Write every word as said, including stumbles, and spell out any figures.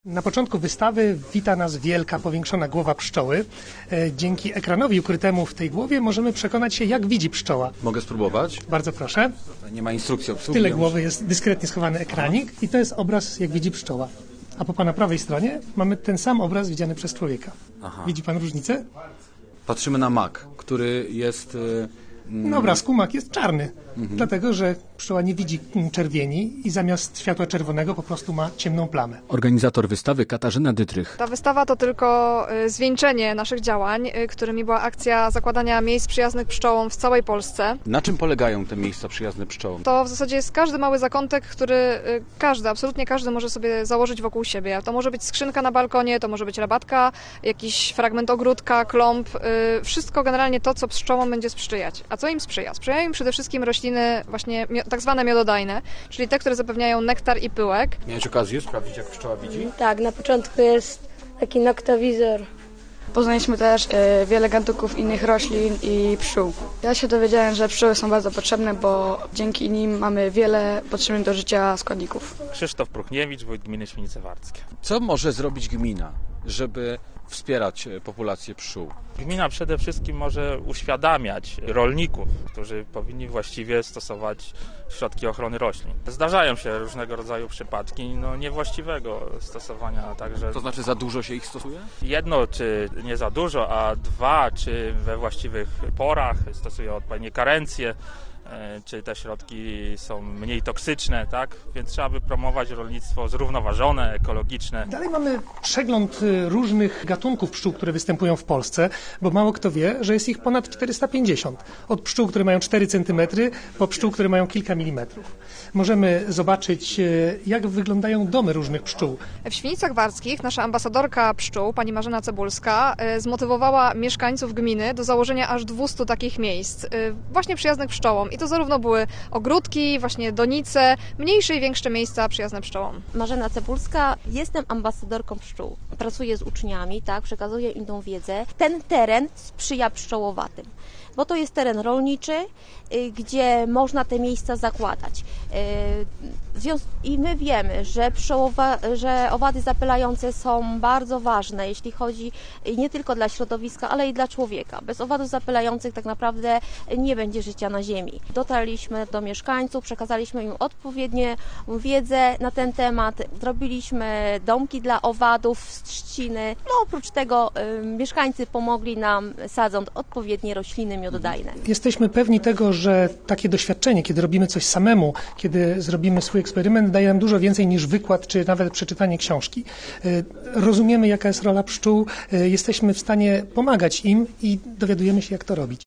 Na początku wystawy wita nas wielka, powiększona głowa pszczoły. Dzięki ekranowi ukrytemu w tej głowie możemy przekonać się, jak widzi pszczoła. Mogę spróbować? Bardzo proszę. Nie ma instrukcji obsługi. W tyle głowy jest dyskretnie schowany ekranik i to jest obraz, jak widzi pszczoła. A po pana prawej stronie mamy ten sam obraz widziany przez człowieka. Aha. Widzi pan różnicę? Patrzymy na mak, który jest... Na obrazku mak jest czarny, mhm. dlatego że pszczoła nie widzi czerwieni i zamiast światła czerwonego po prostu ma ciemną plamę. Organizator wystawy Katarzyna Dytrych. Ta wystawa to tylko zwieńczenie naszych działań, którymi była akcja zakładania miejsc przyjaznych pszczołom w całej Polsce. Na czym polegają te miejsca przyjazne pszczołom? To w zasadzie jest każdy mały zakątek, który każdy, absolutnie każdy może sobie założyć wokół siebie. To może być skrzynka na balkonie, to może być rabatka, jakiś fragment ogródka, klomp, wszystko generalnie to, co pszczołom będzie sprzyjać. A co im sprzyja? Sprzyjają im przede wszystkim rośliny właśnie tak zwane miododajne, czyli te, które zapewniają nektar i pyłek. Miałeś okazję sprawdzić, jak pszczoła widzi? Tak, na początku jest taki noktowizor. Poznaliśmy też y, wiele gatunków innych roślin i pszczół. Ja się dowiedziałem, że pszczoły są bardzo potrzebne, bo dzięki nim mamy wiele potrzebnych do życia składników. Krzysztof Pruchniewicz, wójt gminy Świnice Warckie. Co może zrobić gmina, żeby wspierać populację pszczół? Gmina przede wszystkim może uświadamiać rolników, którzy powinni właściwie stosować środki ochrony roślin. Zdarzają się różnego rodzaju przypadki no, niewłaściwego stosowania. Także to znaczy za dużo się ich stosuje? Jedno, czy nie za dużo, a dwa, czy we właściwych porach stosuje odpowiednie karencje, czy te środki są mniej toksyczne, tak? Więc trzeba by promować rolnictwo zrównoważone, ekologiczne. Dalej mamy przegląd różnych gatunków pszczół, które występują w Polsce, bo mało kto wie, że jest ich ponad czterysta pięćdziesiąt. Od pszczół, które mają cztery centymetry, po pszczół, które mają kilka milimetrów. Możemy zobaczyć, jak wyglądają domy różnych pszczół. W Świnicach Warckich nasza ambasadorka pszczół, pani Marzena Cebulska, zmotywowała mieszkańców gminy do założenia aż dwustu takich miejsc, właśnie przyjaznych pszczołom. I to zarówno były ogródki, właśnie donice, mniejsze i większe miejsca przyjazne pszczołom. Marzena Cebulska, jestem ambasadorką pszczół. Pracuję z uczniami, tak, przekazuję im tą wiedzę. Ten teren sprzyja pszczołowatym, bo to jest teren rolniczy, gdzie można te miejsca zakładać. I my wiemy, że, pszczołowa, że owady zapylające są bardzo ważne, jeśli chodzi nie tylko dla środowiska, ale i dla człowieka. Bez owadów zapylających tak naprawdę nie będzie życia na ziemi. Dotarliśmy do mieszkańców, przekazaliśmy im odpowiednią wiedzę na ten temat, zrobiliśmy domki dla owadów z trzciny. No oprócz tego y, mieszkańcy pomogli nam, sadząc odpowiednie rośliny miododajne. Jesteśmy pewni tego, że takie doświadczenie, kiedy robimy coś samemu, kiedy zrobimy swój eksperyment, daje nam dużo więcej niż wykład, czy nawet przeczytanie książki. Rozumiemy, jaka jest rola pszczół, jesteśmy w stanie pomagać im i dowiadujemy się, jak to robić.